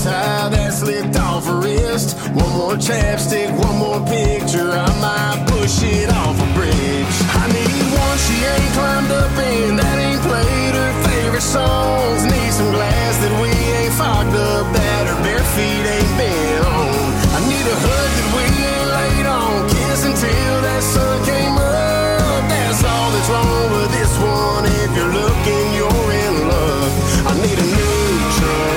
tie that slipped off her wrist. One more chapstick, one more picture, I might push it off a bridge. I need one she ain't climbed up in, that ain't played her favorite songs. Need some glass that we ain't fogged up, that her bare feet ain't been on. I need a hug that we ain't laid on, kiss until that sun came up. That's all that's wrong with this one. If you're looking, you're in love. I need a new truck.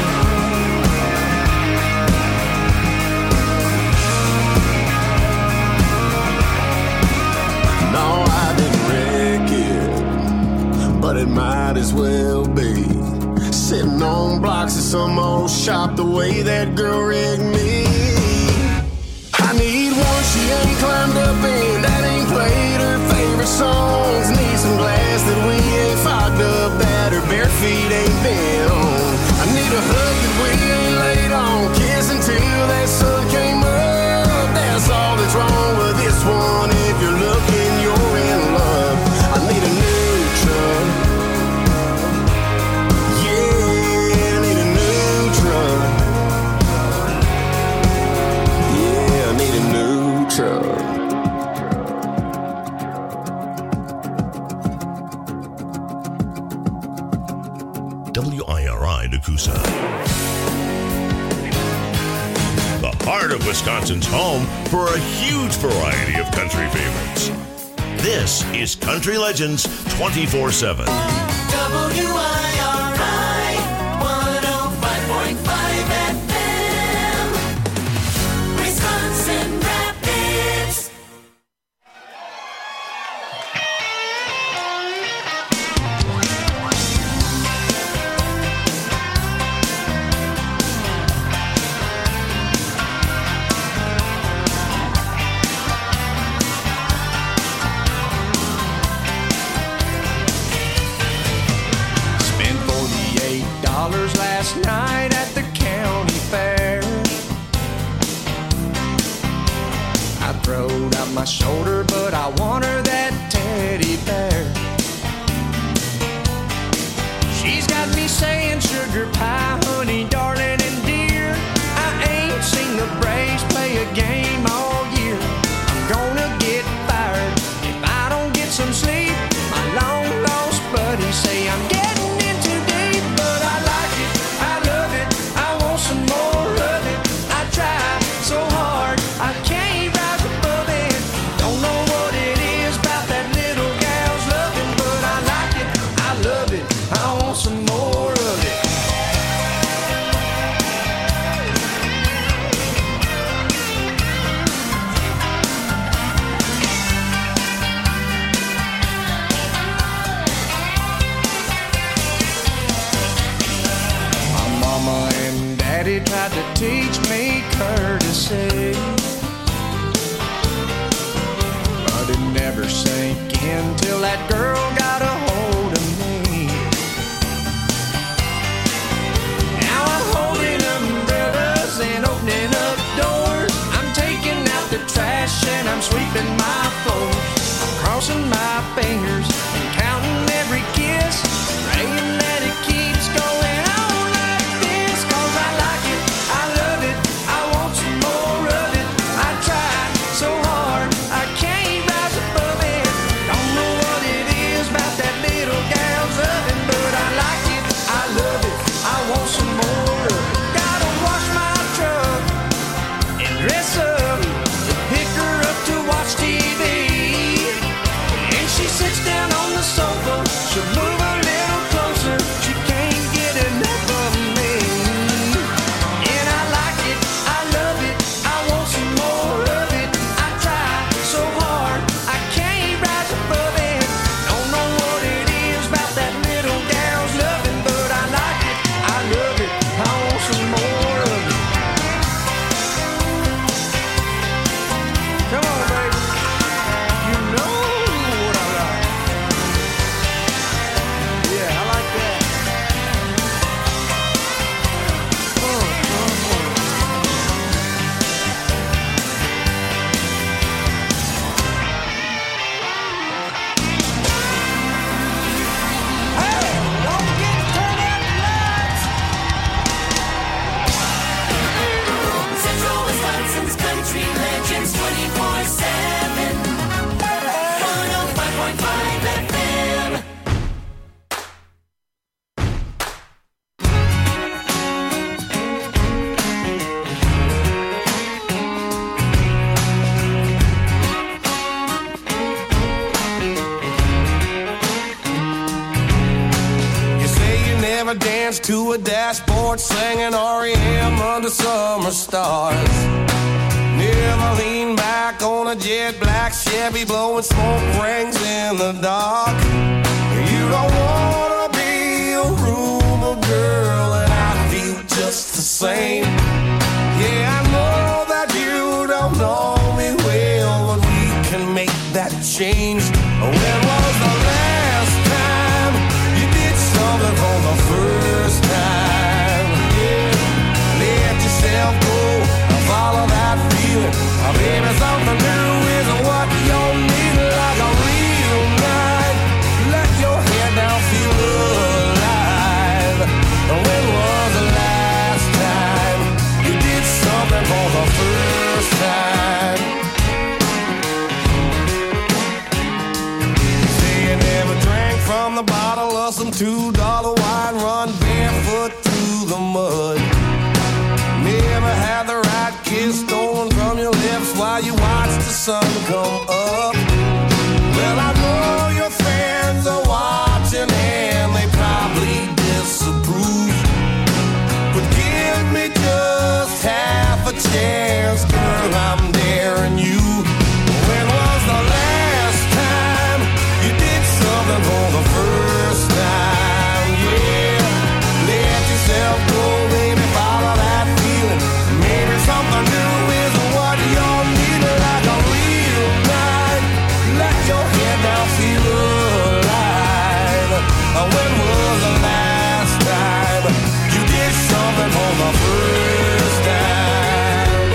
No, I didn't wreck it, but it might as well be. Sitting on blocks of some old shop the way that girl rigged me. I need one she ain't climbed up in, that ain't played her favorite songs. Need some glass that we ain't fogged up, that her bare feet ain't been on. I need a hug that we ain't laid on, kiss until that sun came up. That's all that's wrong with this one. If you're looking, you're in love. I need a new truck. Yeah, I need a new truck. Yeah, I need a new truck. WIRI Nakusa. The heart of Wisconsin's home for a huge variety of country favorites. This is Country Legends 24/7. WIRI 105.5 FM, Wisconsin Rapids. Last night at the county fair, I throwed out my shoulder, but I want her that teddy bear. She's got me saying sugar pie, honey, darling, and dear. I ain't seen the Braves play a game all year. I'm gonna get fired if I don't get some sleep. My long lost buddies say I'm getting in too deep, but I like it, I love it, I want some more of it. I try so hard, I can't rise above it. Don't know what it is about that little gal's loving, but I like it, I love it, I want some more of it. My mama and daddy tried to teach me courtesy, but it never sank in till that girl got a hold of me. Now I'm holding umbrellas and opening up doors. I'm taking out the trash and I'm sweeping my floors. I'm crossing my fingers and counting every kiss, praying that it keeps going on like this. 'Cause I like it, I love it, I want some more of it. I try so hard, I can't rise above it. Don't know what it is about that to a dashboard singing REM under summer stars. Never lean back on a jet black Chevy blowing smoke rings in the dark. You don't wanna be a rumor girl, and I feel just the same. Yeah, I know that you don't know me well, but we can make that change. When was the last time you did something for the first time? Yeah, let yourself go and follow that feeling. Maybe something new is what you need, like a real night. Let your head down, feel alive. When was the last time you did something for the first time? Say you never drank from the bottle of some $2 wine, run barefoot through the mud. Never had the right kiss stolen from your lips while you watch the sun come up. Well, I know your friends are watching and they probably disapprove, but give me just half a chance, girl, I'm daring you. When was the last time you did something for the first time? Yeah, let yourself go, baby, follow that feeling. Maybe something new is what you need, like a real night. Let your head down, feel alive. When was the last time you did something for the first time?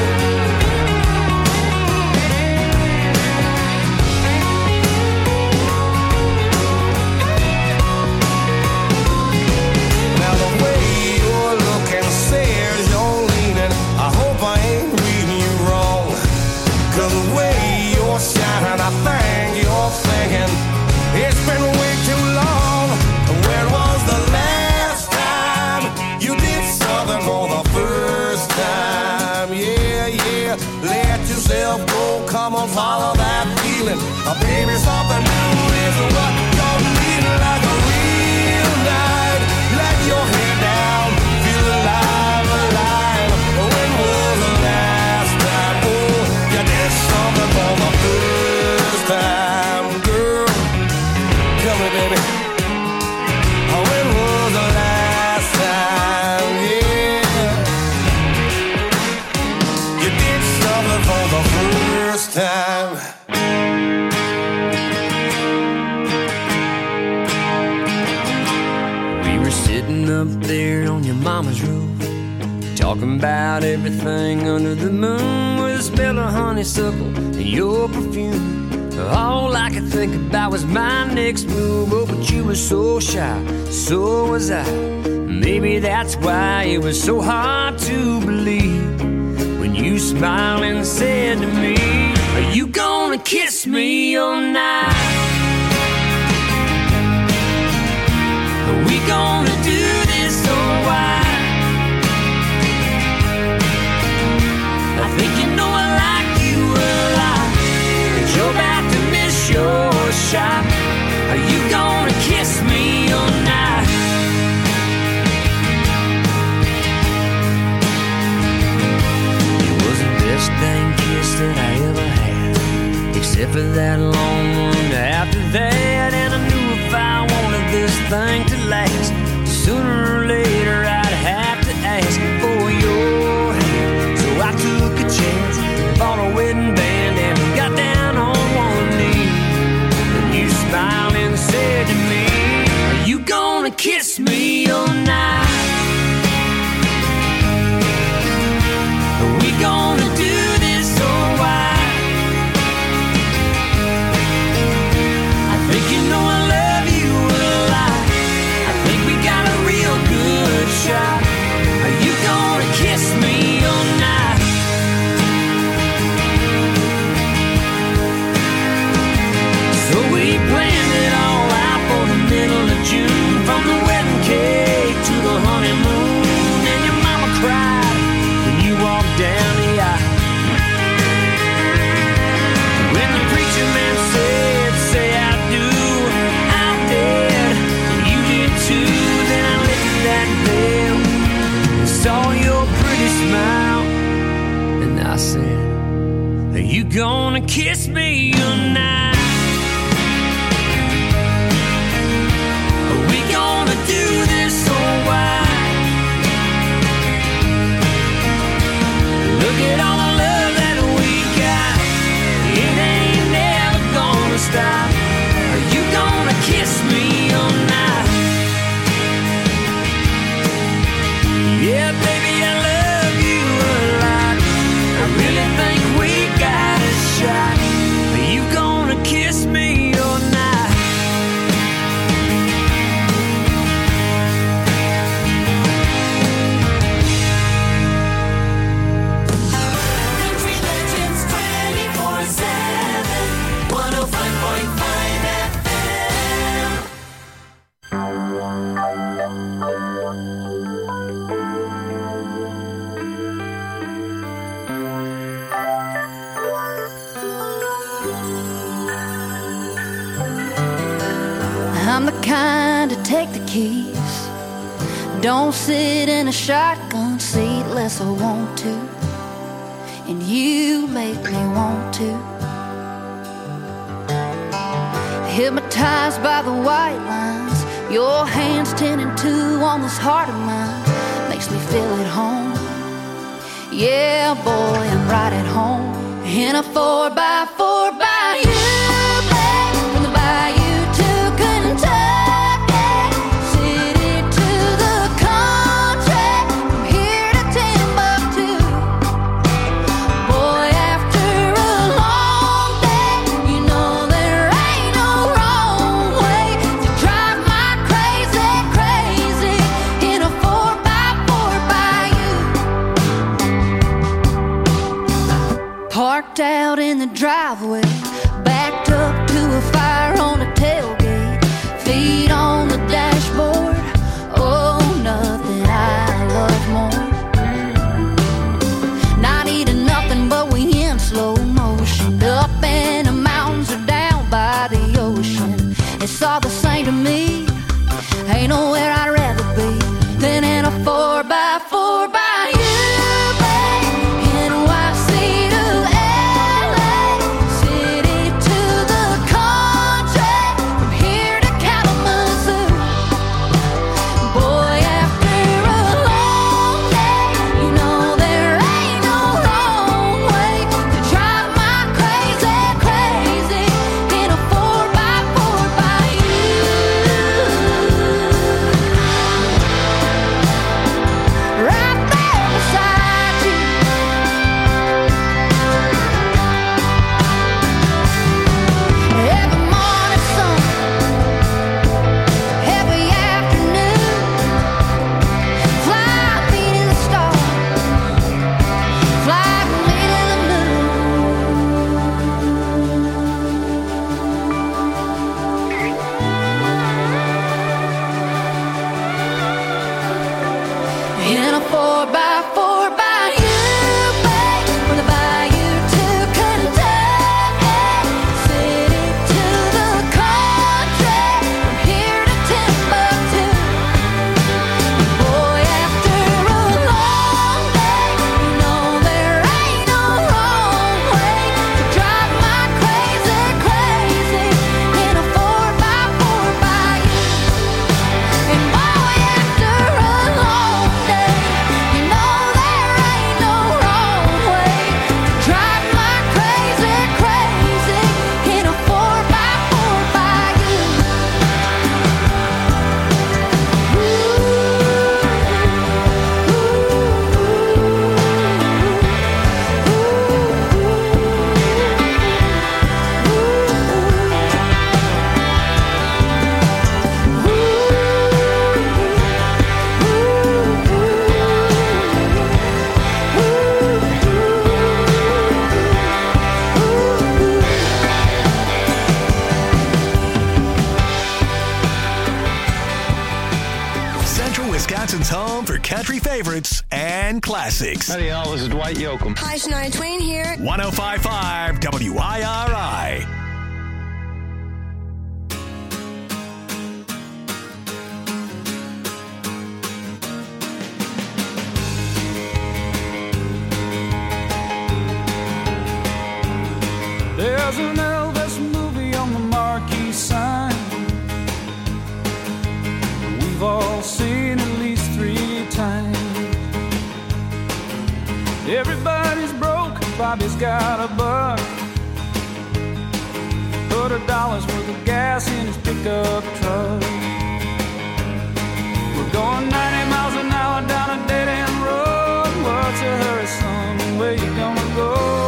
Now the way you're looking says you're leaning. I hope I ain't reading you wrong, 'cause the way you're shining, I think you're thinking it's been way too long. When was the last time you did something for the first time? Yeah, yeah, let yourself go, come on, follow that feeling. Baby, something new is what you're needing, like a real night. Let your head down, feel alive, alive. When was the last time, oh, you did something for the first time, girl? Tell me, baby. When was the last time, yeah, you did something for the first time? We were sitting up there on your mama's roof, talking about everything under the moon, with the smell of honeysuckle and your perfume. All I could think about was my next move. Oh, but you were so shy, so was I. Maybe that's why it was so hard to believe when you smiled and said to me, "Are you gonna kiss me all night? Are we gonna do this or why?" I think you know I like you a lot, but you're about to miss your shot. Are you gonna kiss me all night? It was the best dang kiss that I ever had, except for that long one after that. And I knew if I wanted this thing to last, sooner or later I'd have to ask for your hand. So I took a chance, bought a wedding band, and got down on one knee. And you smiled and said to me, "Are you gonna kiss me all night? Are we gonna do this or why?" I said, are you gonna kiss me tonight? Are we gonna do this or why? Look at all the love that we got. It ain't never gonna stop. Are you gonna kiss me tonight? Yeah, baby, I love you a lot. I really think we got a shot. Are you gonna kiss me or not? Country Legends 24/7, 105.5 FM. I'm the kind to take the keys. Don't sit in a shotgun seat unless I want to. And you make me want to. Hypnotized by the white lines. Your hands 10 and 2 on this heart of mine. Makes me feel at home. Yeah, boy, I'm right at home. In a 4x4 by you, babe. From the bayou to Kentucky, city to the country, from here to Timbuktu. Boy, after a long day, you know there ain't no wrong way to drive my crazy, crazy in a 4x4 by you. Parked out in the driveway, backed up to a fire on the tailgate, feet on the dashboard. Oh, nothing I love more. Not eating nothing, but we in slow motion. Up in the mountains or down by the ocean. It's all the same to me. Ain't nowhere I'd rather be than in a 4x4 by you, babe. NYC to LA, city to the country, from here to Kalamazoo. Boy, after a long day, you know there ain't no wrong way to drive my crazy, crazy in a 4x4 by you. Right there beside you. Every morning sun, every afternoon, fly me to the stars, fly me to the moon. In a 4x4 by you, babe. From the bayou to Kentucky, city to the country, from here to Timbuktu. Boy, after a long day, you know there ain't no wrong way to drive my crazy, crazy in a 4x4 by you. And boy, after a long day, you know there ain't no wrong way to drive my crazy, crazy in a 4x4 by you. Central Wisconsin's home for country favorites and classics. Howdy, y'all. This is Dwight Yoakam. Hi, Shania Twain here. 105.5 WIRI. There's an Elvis movie on the marquee sign. We've all seen at least 3 times. Everybody's broke, Bobby's got a buck. Put $1 worth of gas in his pickup truck. We're going 90 miles an hour down a dead-end road. What's a hurry, son? Where you gonna go?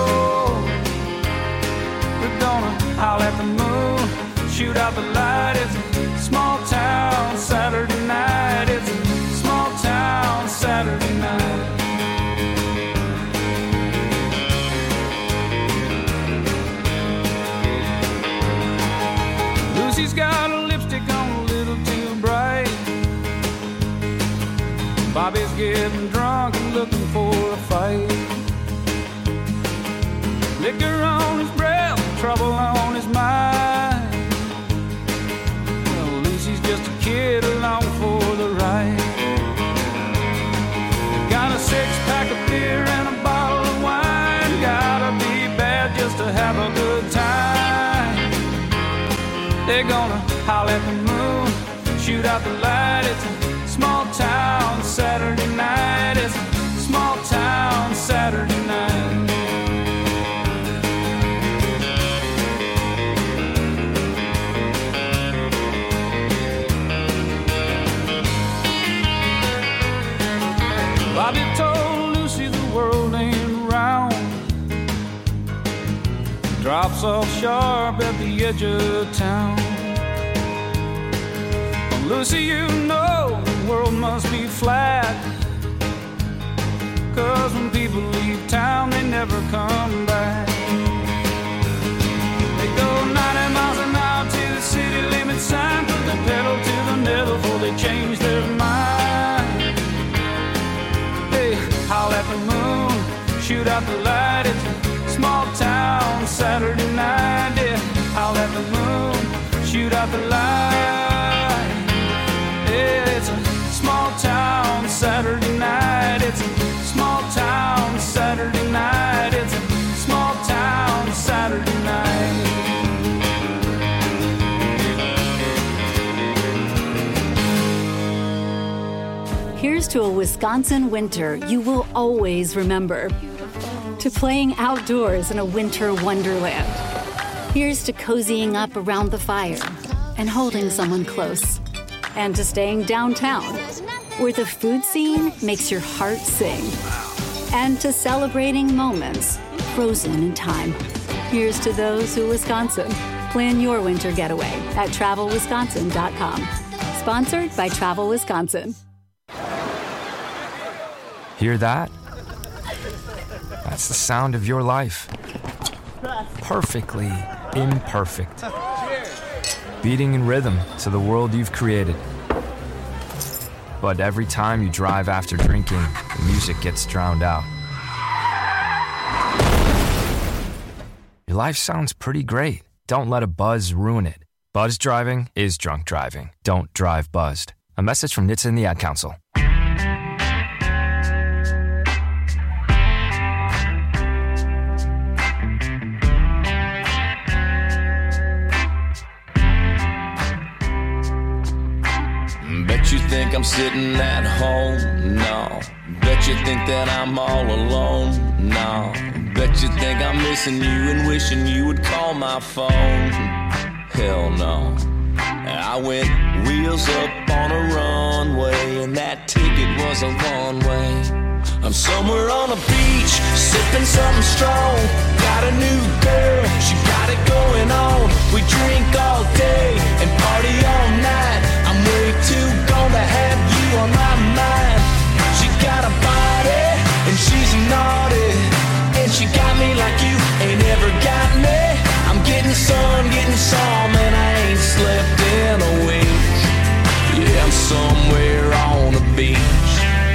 We're gonna howl at the moon, shoot out the light. It's a small town Saturday night. It's a small town Saturday night. Lucy's got a lipstick on a little too bright. Bobby's getting drunk and looking for a fight. Liquor on his breath, trouble on his mind. Well, Lucy's just a kid along for the ride. Got a 6-pack of beer and a bottle of wine. Gotta be bad just to have a good time. They're gonna howl at the moon, shoot out the light. It's a small town Saturday night. It's a small town Saturday night. Bobby told Lucy the world ain't round. Drops off sharp at the edge of town. Lucy, you know the world must be flat. 'Cause when people leave town, they never come back. They go 90 miles an hour to the city limit sign. Put the pedal to the metal before they change their mind. They howl at the moon, shoot out the light. It's a small town Saturday night. Yeah, howl at the moon, shoot out the light. Yeah, it's a small town Saturday night. It's a small town Saturday night. It's a small town Saturday night. Here's to a Wisconsin winter you will always remember. To playing outdoors in a winter wonderland. Here's to cozying up around the fire and holding someone close. And to staying downtown, where the food scene makes your heart sing. And to celebrating moments frozen in time. Here's to those who Wisconsin. Plan your winter getaway at TravelWisconsin.com. Sponsored by Travel Wisconsin. Hear that? That's the sound of your life. Perfectly imperfect. Beating in rhythm to the world you've created. But every time you drive after drinking, the music gets drowned out. Your life sounds pretty great. Don't let a buzz ruin it. Buzzed driving is drunk driving. Don't drive buzzed. A message from NHTSA and the Ad Council. Bet you think I'm sitting at home? No. Bet you think that I'm all alone? No. Bet you think I'm missing you and wishing you would call my phone? Hell no. I went wheels up on a runway, and that ticket was a one-way. I'm somewhere on a beach, sipping something strong. Got a new girl, she got it going on. We drink all day and party all night. I'm way too gone to have you on my mind. She got a body and she's naughty, and she got me like you ain't ever got me. I'm getting sun, getting some, and I ain't slept in a week. Yeah, I'm somewhere on the beach.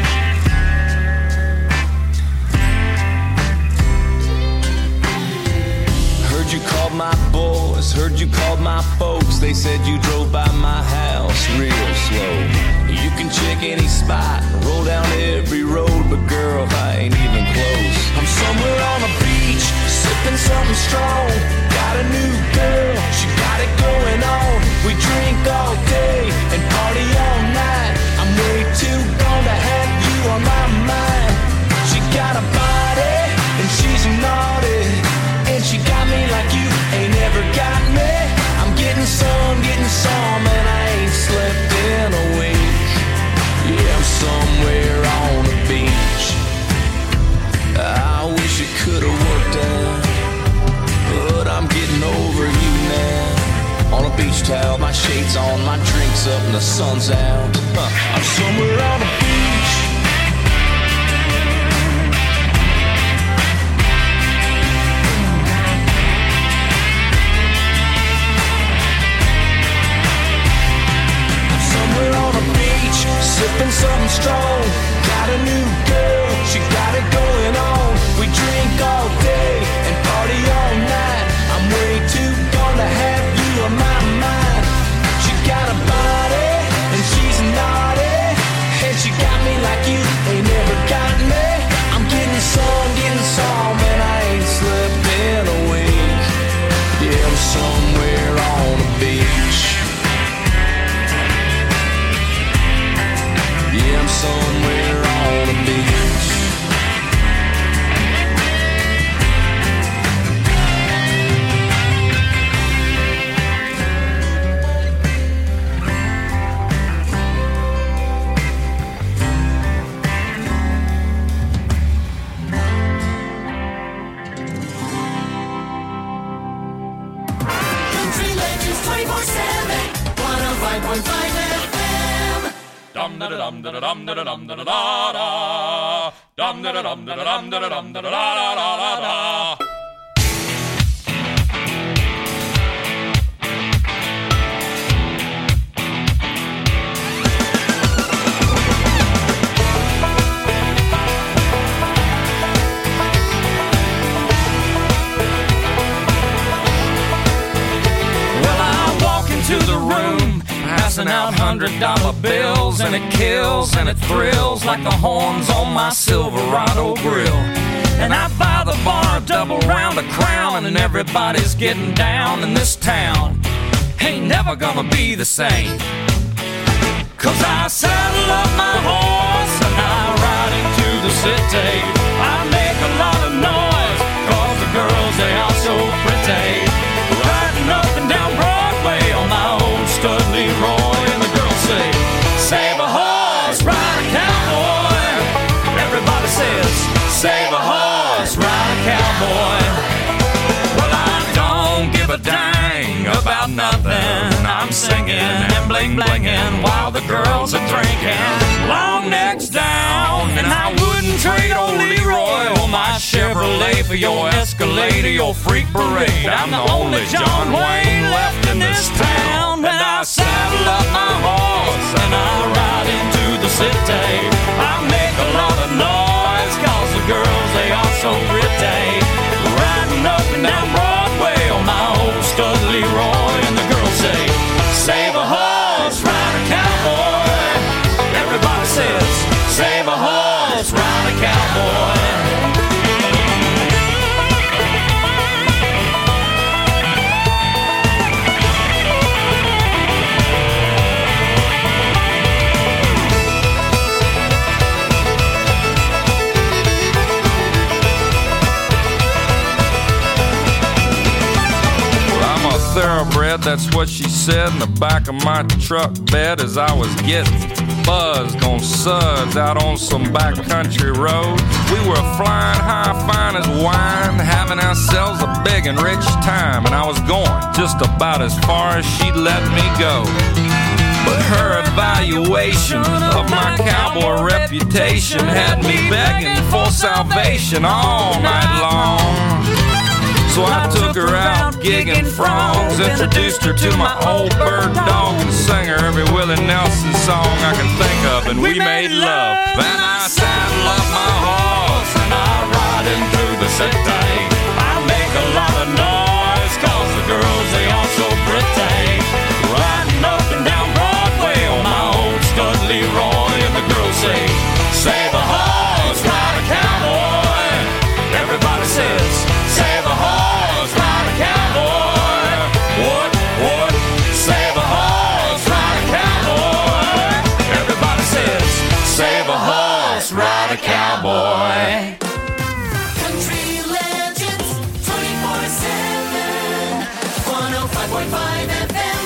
Heard you called my boys, heard you called my folks. They said you drove by my house real slow. You can check any spot, roll down every road, but girl, I ain't even close. I'm somewhere on a beach, sipping something strong. Got a my shades on, my drinks up, and the sun's out. I'm somewhere on the beach. I'm somewhere on the beach, sipping something strong. Got a new girl, she got it going on. We drink all day and party all night. I'm way too gone to have you on my mind. She got a body and she's naughty, and she got me like you ain't never got me. I'm getting some, and I ain't slept in a week. Yeah, I'm somewhere on the beach. Yeah, I'm somewhere on the beach. Country Legends 24/7, 105.5 FM. Dum da da dum da da dum da da dum da da da da. Dum da da dum da da dum da da dum da da da da da. Well, I walk into the room, passing out $100 bills, and it kills and it thrills like the horns on my Silverado grill. And I buy the bar a double round of Crown, and everybody's getting down in this town. Ain't never gonna be the same, 'cause I saddle up my horse and I ride into the city. I make a lot of noise, 'cause the girls, they are so pretty. Riding up and down Broadway on my old stud Leroy, and the girls say, save a horse, ride a cowboy. Everybody says, save a horse, ride a cowboy. Well, I don't give a dang about nothing. I'm singing and bling-blinging while the girls are drinking. Long necks down, and I wouldn't trade old Leroy or my Chevrolet for your Escalade or your Freak Parade. I'm the only John Wayne left in this town. And I saddle up my horse and I ride into the city. I make a lot of noise, 'cause the girls, they are so pretty. Riding up and down Broadway on my old stud Leroy, and the girls say, save a horse, ride a cowboy. Everybody says, save a horse, ride a cowboy. Thoroughbred, that's what she said in the back of my truck bed as I was getting buzzed on suds out on some backcountry road. We were flying high, fine as wine, having ourselves a big and rich time, and I was going just about as far as she'd let me go. But her evaluation of my cowboy reputation had me begging for salvation all night long. So I took her out gigging frogs, introduced her to my old bird dog, and sang her every Willie Nelson song I can think of, and we made love. Then I saddle up my horse and I ride into the city. I make a lot of noise, 'cause the girls, they are so pretty. Riding up and down Broadway on my old stud Leroy, and the girls say, save a horse, ride a cowboy. Everybody says, save a horse, ride a cowboy. What? Save a horse, ride a cowboy. Everybody says, save a horse, ride a cowboy. Country Legends 24/7, 105.5 FM.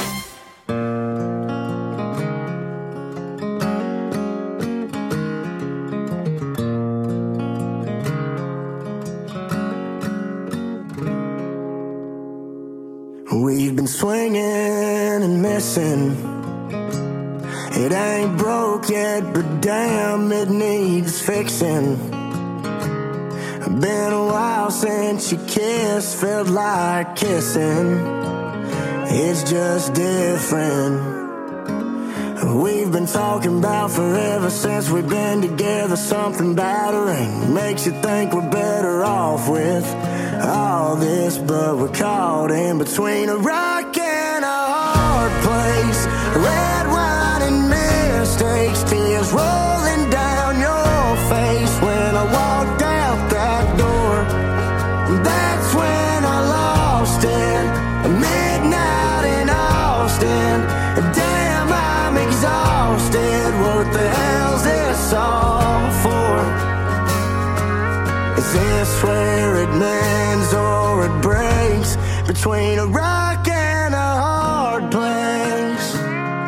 We've been swinging and missing. It ain't broke yet, but damn, it needs fixing. Been a while since you kissed, felt like kissing. It's just different. We've been talking about forever since we've been together. Something battering makes you think we're better off with all this, but we're caught in between a rock and a hard place. Red wine and mistakes, tears rolling down your face. When I walked out that door, that's when I lost it. Midnight in Austin. Damn, I'm exhausted. What the hell's this all for? Is this where it mends or it breaks? Between a rock and a hard place.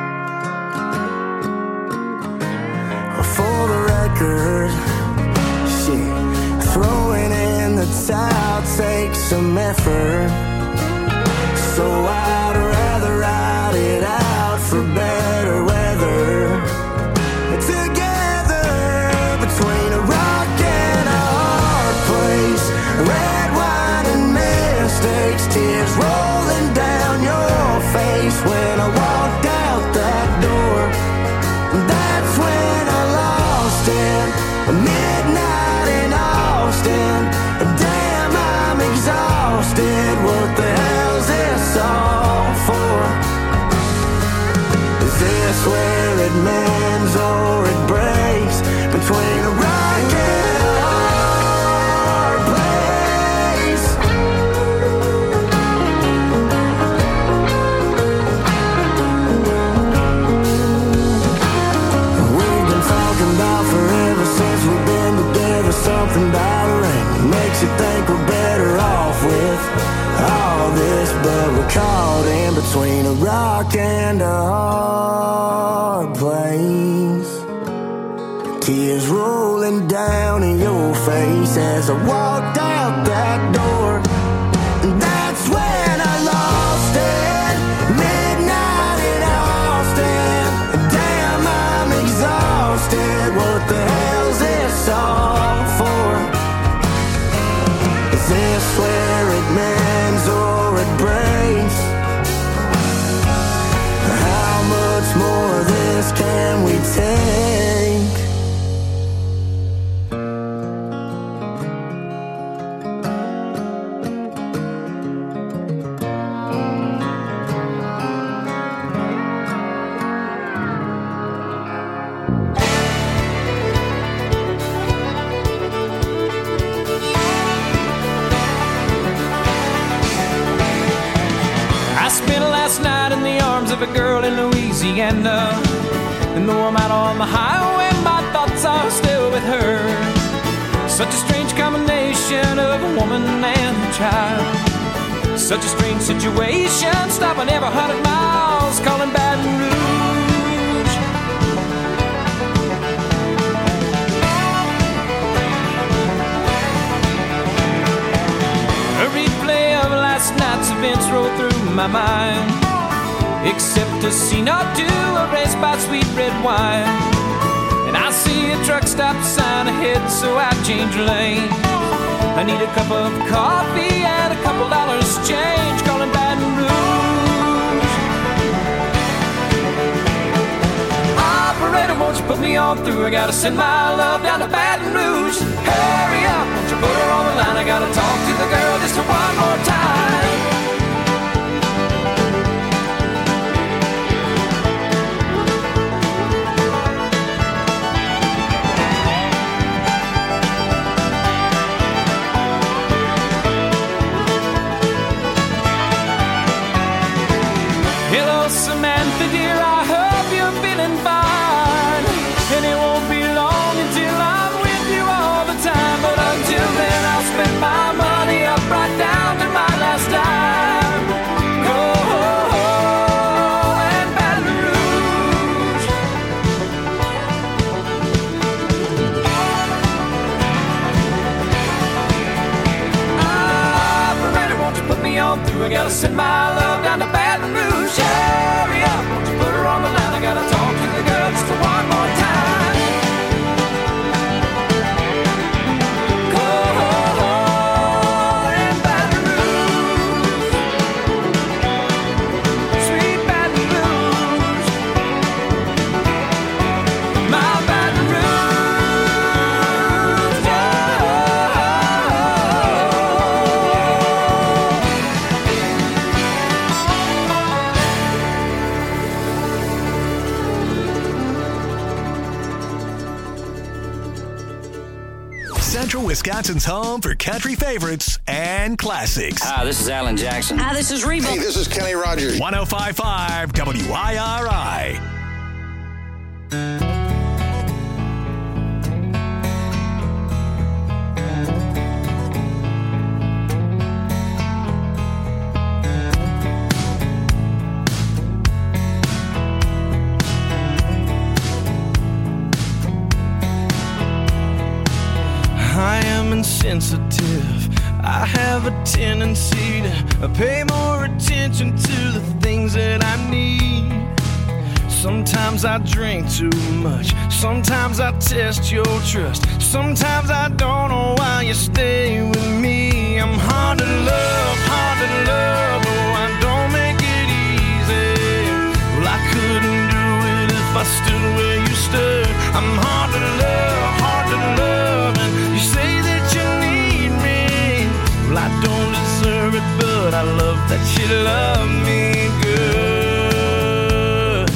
For the record, shit, throwing in the towel takes some effort. So I'd rather ride it out for better weather. Together between a rock and a hard place. Red wine and mistakes, tears rolling down your face. When I walked out that door, that's when I lost it. Midnight in Austin. Damn, I'm exhausted. What the hell's this all for? Is this where it mends or it breaks? Between a rock and a hard place. We've been talking about forever since we've been together. Something battering makes you think we're better off with all this, but we're caught in between a rock and a hard place. Tears rolling down in your face as I walked out that door. That's when I lost it. Midnight in Austin. Damn, I'm exhausted. What the hell's this all for? Is this where it mends or it breaks? How much more of this can we take? I spent last night in the arms of a girl in Louisiana, and though I'm out on the highway, my thoughts are still with her. Such a strange combination of a woman and a child. Such a strange situation, stopping every 100 miles, calling Baton Rouge. A replay of last night's events roll through my mind, except a scene or two erased by sweet red wine. And I see a truck stop sign ahead, so I change lane. I need a cup of coffee and a couple dollars change, calling Baton Rouge. Operator, won't you put me on through? I gotta send my love down to Baton Rouge. Hurry up, won't you put her on the line? I gotta talk to the girl just one more time. Hello, Samantha, dear, I hope you're feeling fine. And it won't be long until I'm with you all the time. do. I gotta send my love down to Baton Rouge. Hurry up, won't you put her on the line? I gotta talk to the girl just one more time. Central Wisconsin's home for country favorites and classics. Hi, this is Alan Jackson. Hi, this is Reba. Hey, this is Kenny Rogers. 105.5 WIRI. I am insensitive. I have a tendency to pay more attention to the things that I need. Sometimes I drink too much. Sometimes I test your trust. Sometimes I don't know why you stay with me. I'm hard to love, oh, I don't make it easy. Well, I couldn't do it if I stood where you stood. I'm hard to love, and you say that you need me. Well, I don't deserve it, but I love that you love me good.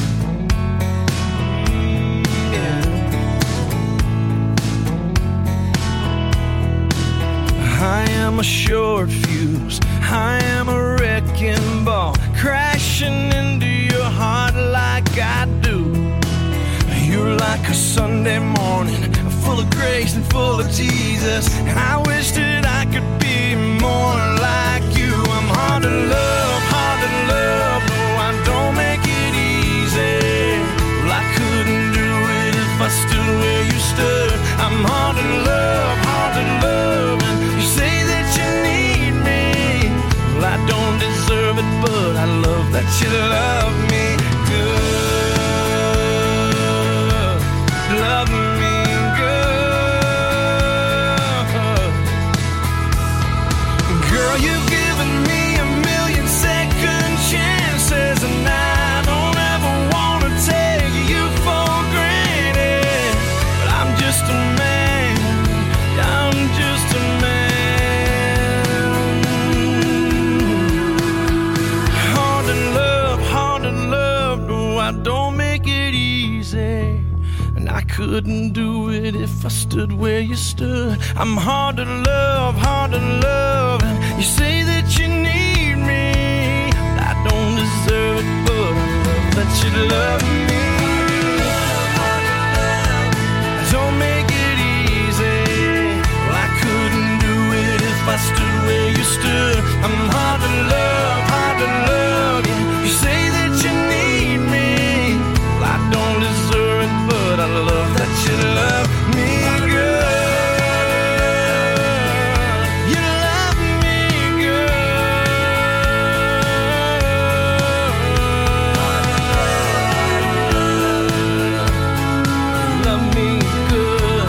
I am a short fuse, I am a wrecking ball, crashing into your heart like I do. You're like a Sunday morning, full of grace and full of Jesus. And I wish that I could be more like you. I'm hard to love, no, I don't make it easy. Well, I couldn't do it if I stood where you stood. I'm hard to love, and you say that you need me. Well, I don't deserve it, but I love that you love me good. Love me good. Girl, you've given me a million second chances, and I don't ever want to take you for granted. But I'm just a man, I'm just a man. Hard to love, no, I don't make it easy. I couldn't do it if I stood where you stood. I'm hard to love, and you say that you need me. I don't deserve it, but I love that you love me. Don't make it easy. Well, I couldn't do it if I stood where you stood. I'm hard to love, yeah. You say that you need me. Well, I don't deserve it, but I love that you love me good. You love me good. Love me good.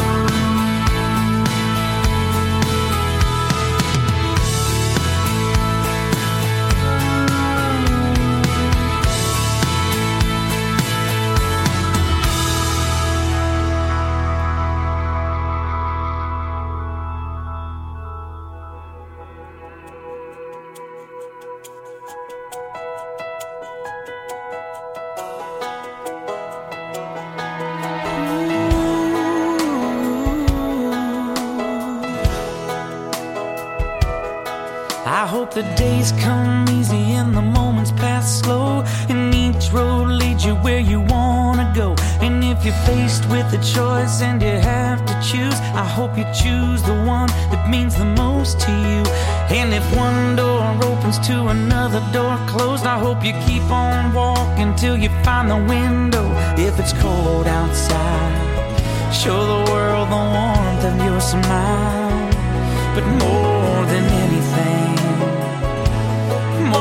I hope the days come easy and the moments pass slow, and each road leads you where you wanna go. And if you're faced with a choice and you have to choose, I hope you choose the one that means the most to you. And if one door opens to another door closed, I hope you keep on walking till you find the window. If it's cold outside, show the world the warmth of your smile. But more than anything,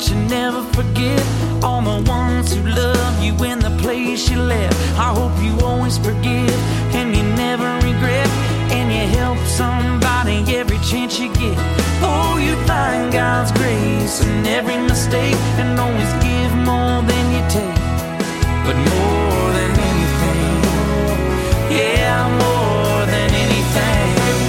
but you never forget all the ones who love you in the place you left. I hope you always forgive and you never regret, and you help somebody every chance you get. Oh, you find God's grace in every mistake and always give more than you take. But more than anything, yeah, more than anything,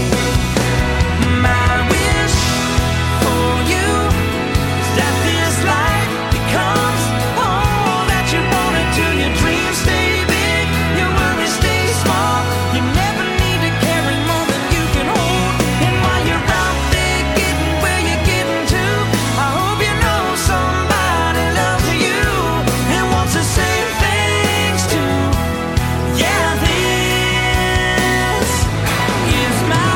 my wish for you is that this life becomes all that you wanted to. Your dreams stay big, your worries stay small. You never need to carry more than you can hold. And while you're out there getting where you're getting to, I hope you know somebody loves you and wants to say thanks to. Yeah, this is my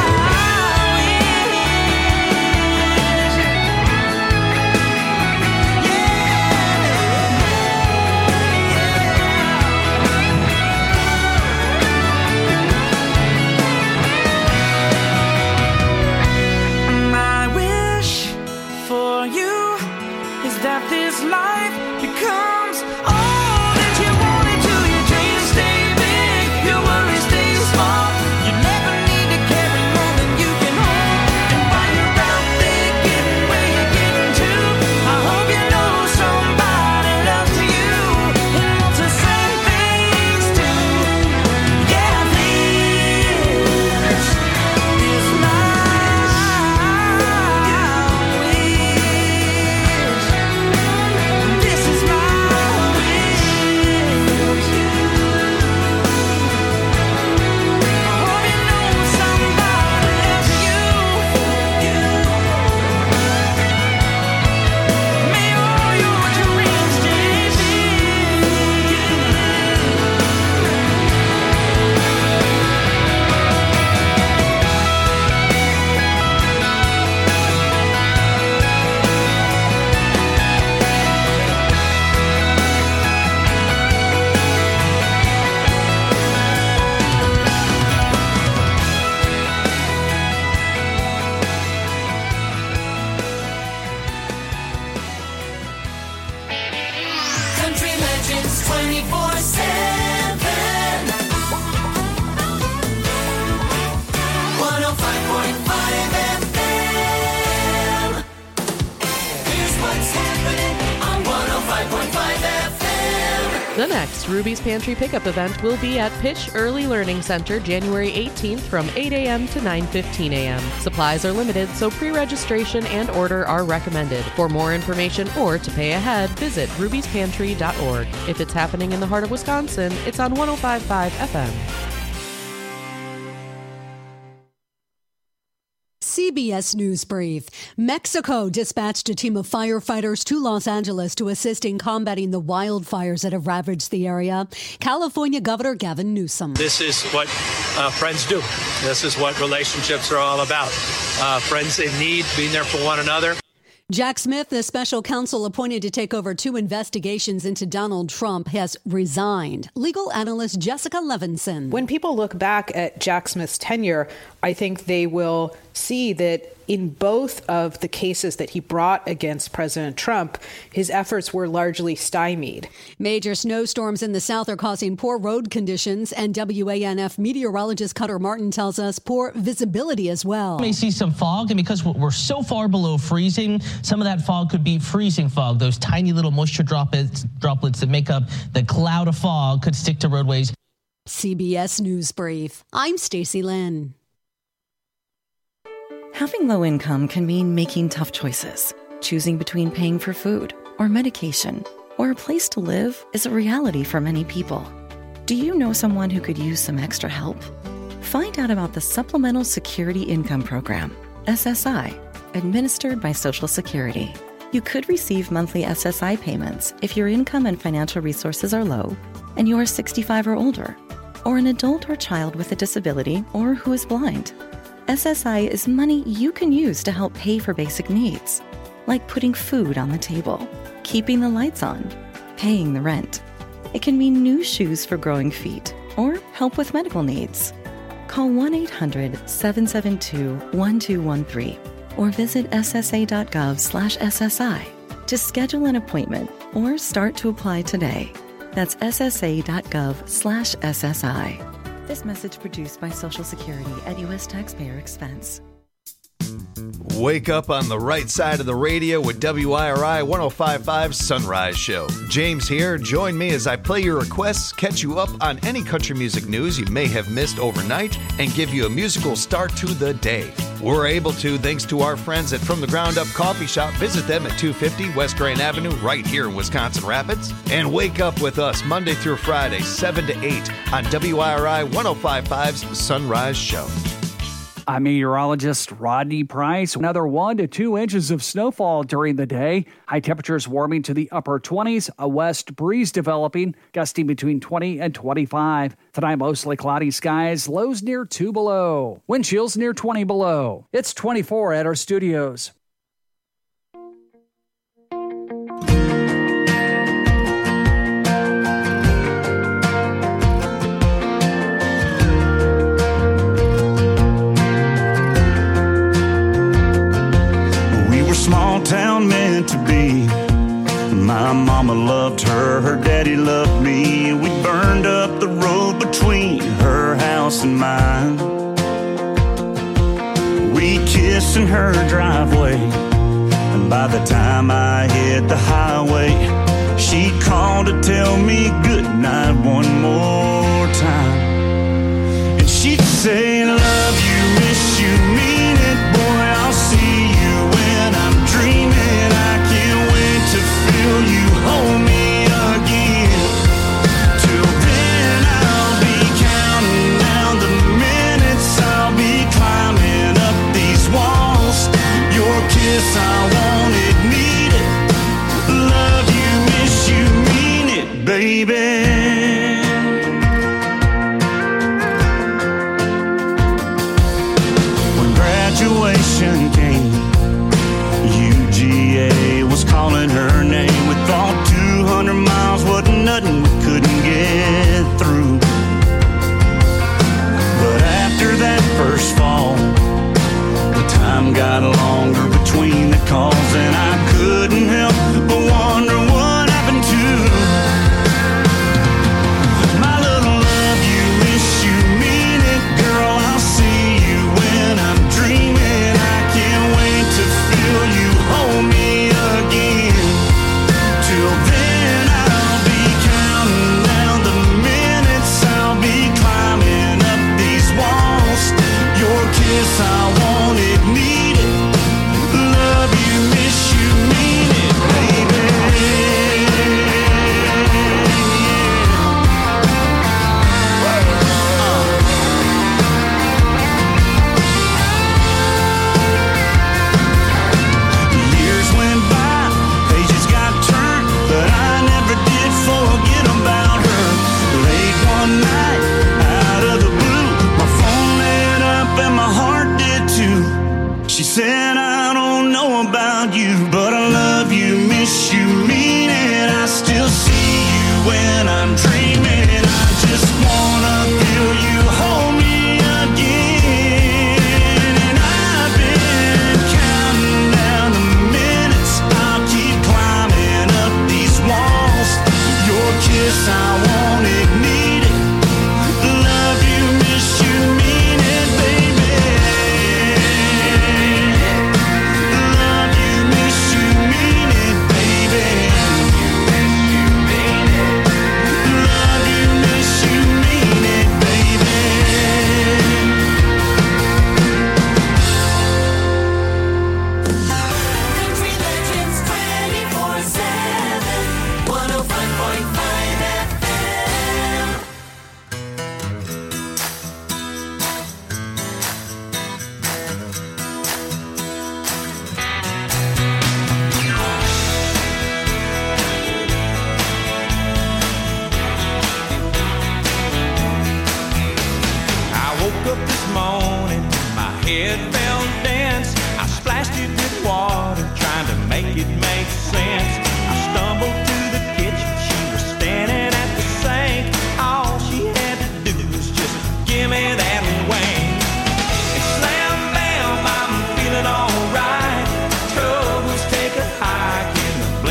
My wish for you is that this life becomes all that you wanted to. Your dreams stay big, your worries stay small. You never need to carry more than you can hold. And while you're out there getting where you're getting to, I hope you know somebody loves you and wants to say thanks to. Yeah, this is my wish. This is my wish. I hope you know somebody loves you. May all your dreams stay Country Legends 24/7. 105.5 FM. Here's what's happening on 105.5 FM. The next Ruby's Pantry Pickup event will be at Pitch Early Learning Center January 18th from 8 a.m. to 9:15 a.m. Supplies are limited, so pre-registration and order are recommended. For more information or to pay ahead, visit rubyspantry.org. If it's happening in the heart of Wisconsin, it's on 105.5 FM. CBS News Brief. Mexico dispatched a team of firefighters to Los Angeles to assist in combating the wildfires that have ravaged the area. California Governor Gavin Newsom. This is what friends do. This is what relationships are all about. Friends in need, being there for one another. Jack Smith, the special counsel appointed to take over 2 investigations into Donald Trump, has resigned. Legal analyst Jessica Levinson. When people look back at Jack Smith's tenure, I think they will see that in both of the cases that he brought against President Trump, his efforts were largely stymied. Major snowstorms in the south are causing poor road conditions, and WANF meteorologist Cutter Martin tells us poor visibility as well. We may see some fog, and because we're so far below freezing, some of that fog could be freezing fog. Those tiny little moisture droplets that make up the cloud of fog could stick to roadways. CBS News Brief. I'm Stacey Lynn. Having low income can mean making tough choices. Choosing between paying for food or medication or a place to live is a reality for many people. Do you know someone who could use some extra help? Find out about the Supplemental Security Income Program, SSI, administered by Social Security. You could receive monthly SSI payments if your income and financial resources are low and you are 65 or older, or an adult or child with a disability or who is blind. SSI is money you can use to help pay for basic needs, like putting food on the table, keeping the lights on, paying the rent. It can mean new shoes for growing feet or help with medical needs. Call 1-800-772-1213 or visit ssa.gov/SSI. To schedule an appointment or start to apply today, that's ssa.gov/SSI. This message produced by Social Security at U.S. taxpayer expense. Wake up on the right side of the radio with WIRI 105.5 Sunrise Show. James here. Join me as I play your requests, catch you up on any country music news you may have missed overnight, and give you a musical start to the day. We're able to thanks to our friends at From the Ground Up Coffee Shop. Visit them at 250 West Grand Avenue right here in Wisconsin Rapids. And wake up with us Monday through Friday, 7 to 8 on WIRI 105.5's Sunrise Show. I'm meteorologist Rodney Price. Another 1 to 2 inches of snowfall during the day. High temperatures warming to the upper 20s. A west breeze developing, gusting between 20 and 25. Tonight, mostly cloudy skies. Lows near 2 below. Wind chills near 20 below. It's 24 at our studios. Small town meant to be. My mama loved her, her daddy loved me. We burned up the road between her house and mine. We kissed in her driveway, and by the time I hit the highway, she called to tell me good night one more time. And she'd say, love you, miss you, mean it, boy, I'll see you when I'm dreaming. I can't wait to feel you hold me again. Till then I'll be counting down the minutes. I'll be climbing up these walls. Your kiss, I want it, need it. Love you, miss you, mean it, baby. Graduation came, UGA was calling her name. We thought 200 miles wasn't nothing we couldn't get through. But after that first fall, the time got longer between the calls, and I couldn't help but wonder what happened to my little love you, miss you, mean it, girl, I'll see you when I'm dreaming. I can't wait to feel you hold me again. Till then I'll be counting down the minutes. I'll be climbing up these walls. Your kiss, I want it, need it. Love you, miss you, mean it, baby. Years went by, pages got turned, but I never did forget about her. Late one night, out of the blue, my phone lit up and my heart did too. She said, I don't know about you, but I love you, miss you, mean it. I still see you when I'm dreaming. I just wanna feel you hold me again. And I've been counting down the minutes. I'll keep climbing up these walls. Your kiss, I want it, need it. Love you, miss you, mean it, baby. Love you, miss you, mean it, baby. Love you, miss you, mean it, baby. Country Legends 24/7, 105.5 FM. I woke up this morning, my head felt dense. I splashed it with water, trying to make it make sense. I stumbled to the kitchen, she was standing at the sink. All she had to do was just give me that wink. And slam bam, I'm feeling alright. Troubles take a hike in the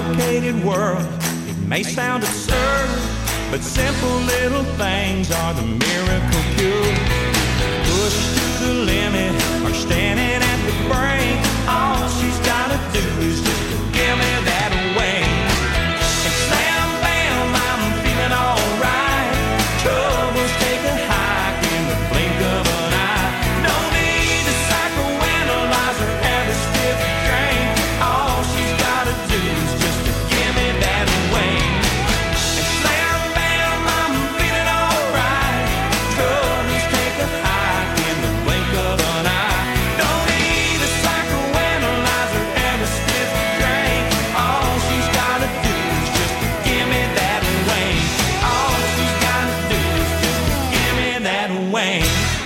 complicated world. It may sound absurd, but simple little things are the miracle cure. Pushed to the limit or standing at the brink, all she's gotta do is just to give me that wing. And slam, bam, I'm feeling alright. Troubles take a hike in the blink of an eye. No need to psychoanalyze or have a stiff drink. All she's gotta do is just to give me that wing. And slam, bam, I'm feeling alright. Troubles take a hike in the blink of an eye. No need to psychoanalyze or have a stiff drink. All she's gotta do is just to give me that wing. All she's gotta do is just to give me that wing.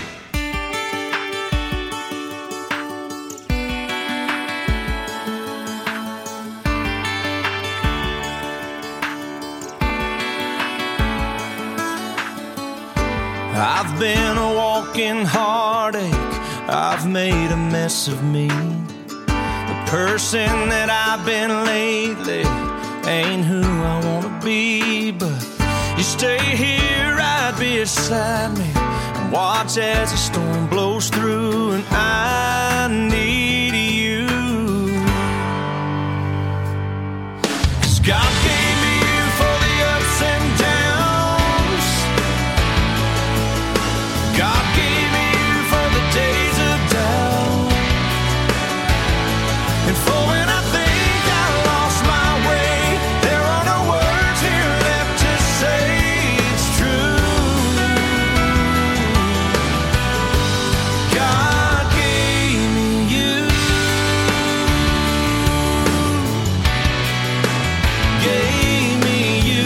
I've been a walking heartache. I've made a mess of me. The person that I've been lately ain't who I wanna be. But you stay here right beside me and watch as the storm blows through. And I need you, 'cause God gave me you for the ups and downs. God gave me you for the days of doubt, and for when I think I lost my way, there are no words here left to say it's true. God gave me you, gave me you.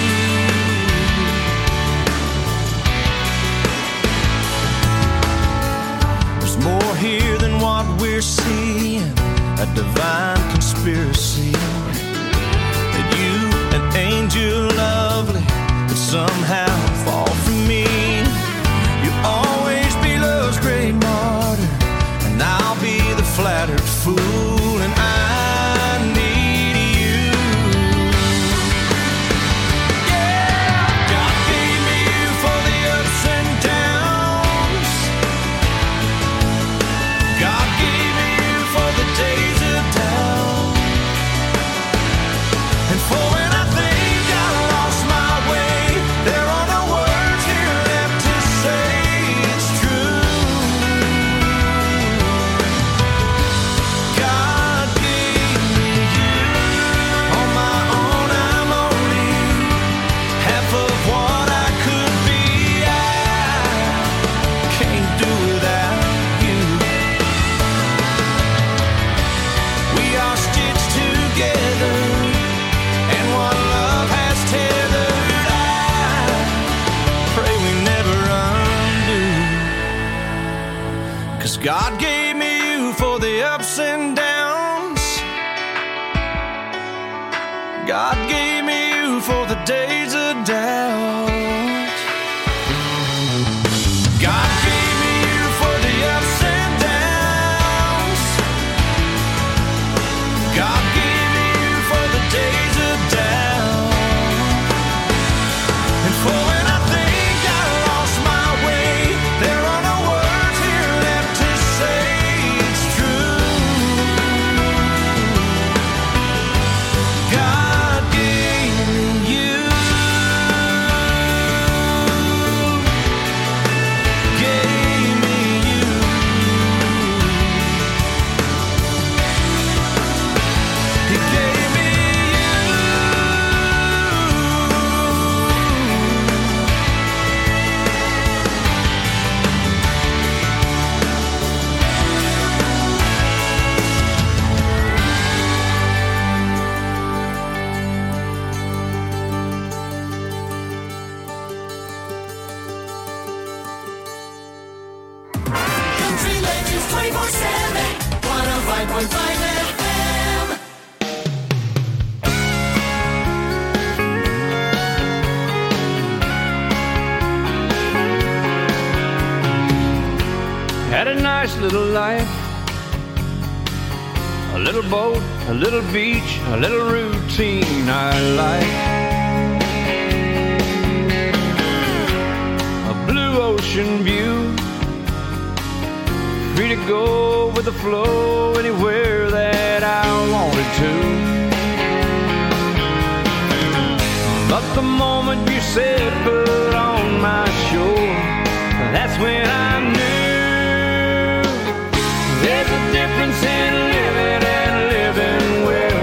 There's more here than what we're seeing, a divine conspiracy. That you, an angel lovely, would somehow fall for me. You'll always be love's great martyr, and I'll be the flattered fool. And I need you. Yeah, God gave me you for the ups and downs. God gave me you for the days of doubt, and for when I think I lost my way, there are no words here left to say it's true. God gave me you. On my own, I'm only half of what I could be. I can't do without you. We are stitched together, and what love has tethered, I pray we never undo. 'Cause God gave me you for the ups and downs. God gave me you for the days of doubt. God gave me you for the ups and downs. God gave me you for the days of doubt, and for when I think I lost my way, there are no words here left to say it's true. God gave me you, gave me you. He gave me Country Legends 24/7, 105.5 FM. Had a nice little life, a little boat, a little beach, a little routine I like. A blue ocean view, free to go with the flow anywhere that I wanted to. But the moment you said put on my shore, that's when I knew there's a difference in living and living well.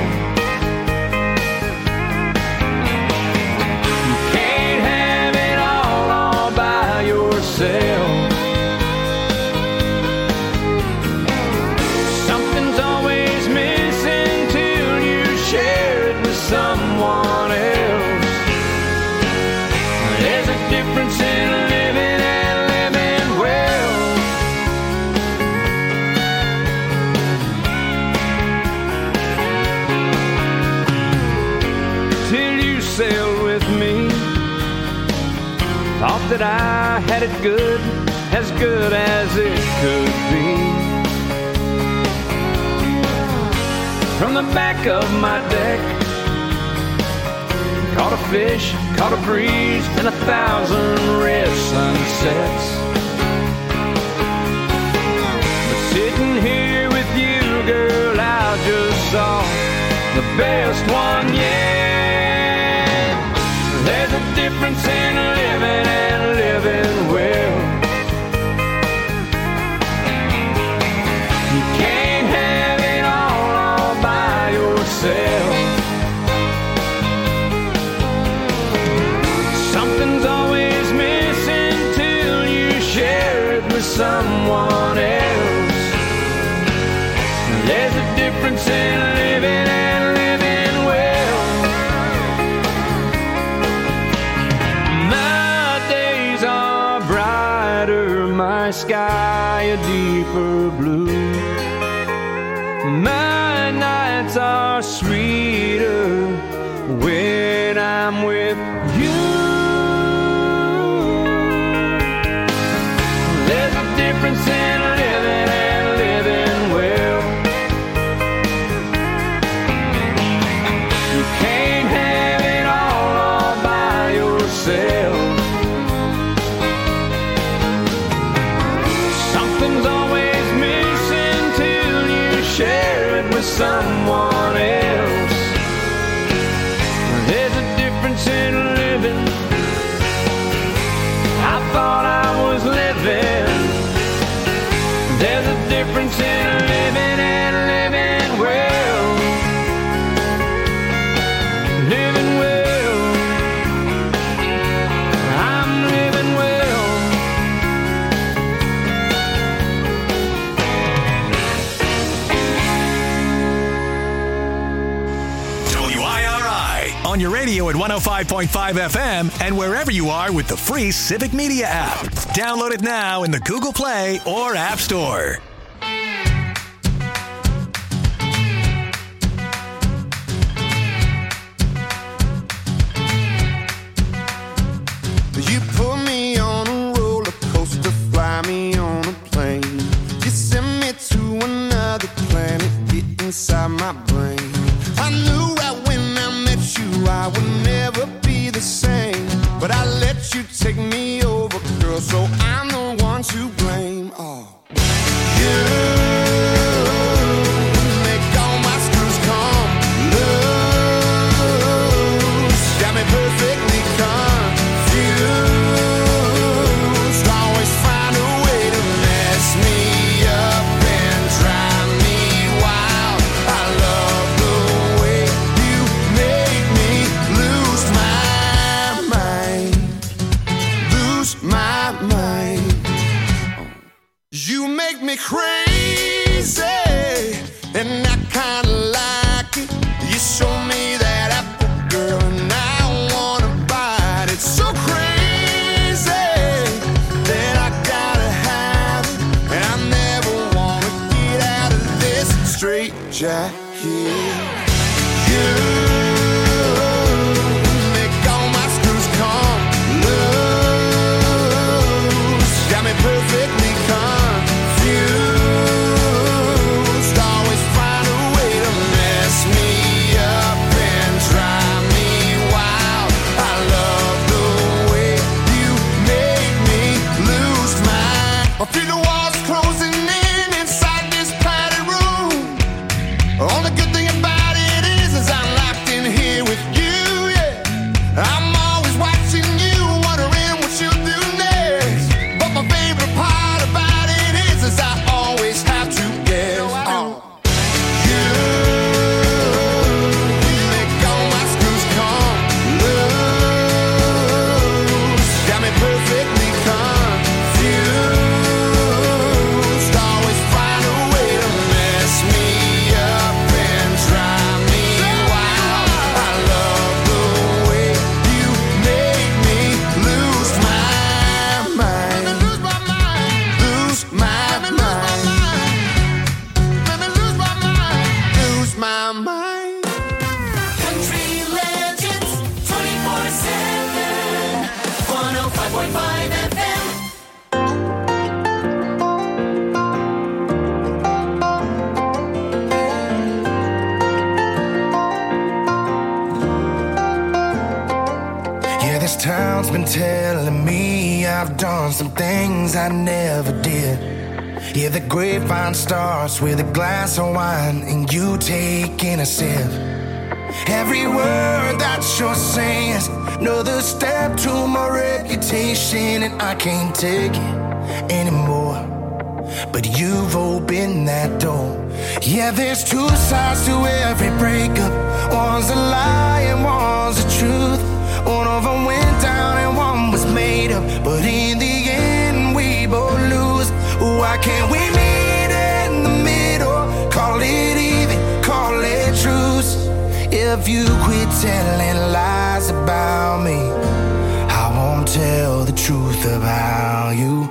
You can't have it all by yourself. Something's always missing till you share it with someone else. There's a difference in living and living well. Till you sailed with me, thought that I had it good as it could be. From the back of my deck, caught a fish, caught a breeze, and 1,000 red sunsets. But sitting here with you, girl, I just saw the best one yet. There's a difference in living and living well. You can't have it all by yourself. Something's always missing till you share it with someone else. There's a difference in living and living well. My days are brighter, my sky a deeper blue. My nights are sweeter when I'm with you. There's a difference in living and living well. You can't have it all by yourself. Something's always missing till you share it with someone else. There's a difference in living. I thought I was living. There's a difference in living and living well. Living well. I'm living well. WIRI on your radio at 105.5 FM and wherever you are with the free Civic Media app. Download it now in the Google Play or App Store. You put me on a roller coaster, fly me on a plane. You send me to another planet, get inside my brain. I knew right when I met you I would never be the same. But I let you take me over, girl, so I'm the one to blame. Oh, you make all my screws come loose. Got me perfectly confused. Always find a way to mess me up and drive me wild. I love the way you make me lose my mind. Lose my mind. You make me crazy, and I kinda like it. You show me that apple, girl, and I wanna bite it. So crazy that I gotta have it, and I never wanna get out of this straight jacket. You make all my screws come loose. Got me perfectly confused. Always find a way around's been telling me I've done some things I never did. Yeah, the grapevine starts with a glass of wine and you taking a sip. Every word that you're saying is another step to my reputation, and I can't take it anymore. But you've opened that door. Yeah, there's two sides to every breakup. One's a lie and one's the truth. One of them went down and one was made up, but in the end we both lose. Why can't we meet in the middle? Call it even, call it truce. If you quit telling lies about me, I won't tell the truth about you.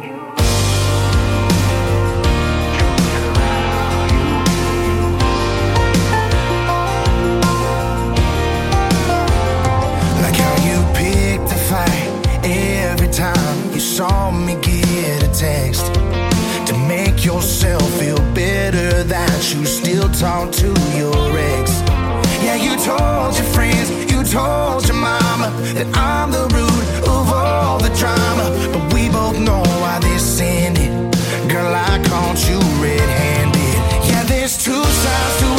Every time you saw me get a text to make yourself feel better that you still talk to your ex. Yeah, you told your friends, you told your mama that I'm the root of all the drama, but we both know why this ended. Girl, I caught you red-handed. Yeah, there's two sides to